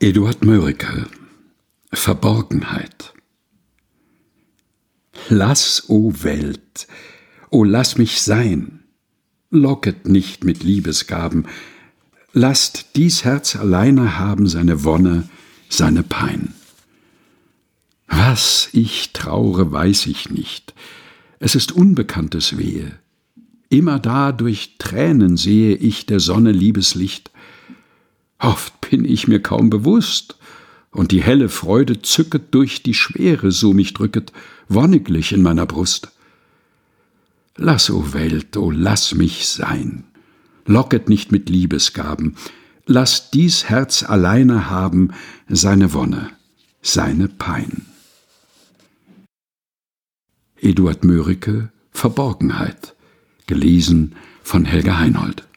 Eduard Mörike: Verborgenheit. Lass, o Welt, o lass mich sein, locket nicht mit Liebesgaben, lasst dies Herz alleine haben seine Wonne, seine Pein. Was ich traure, weiß ich nicht, es ist unbekanntes Wehe, immerdar durch Tränen sehe ich der Sonne Liebeslicht. Oft bin ich mir kaum bewusst, und die helle Freude zücket durch die Schwere, so mich drücket, wonniglich in meiner Brust. Lass, o Welt, o lass mich sein, locket nicht mit Liebesgaben, lass dies Herz alleine haben seine Wonne, seine Pein. Eduard Mörike: Verborgenheit, gelesen von Helga Heinold.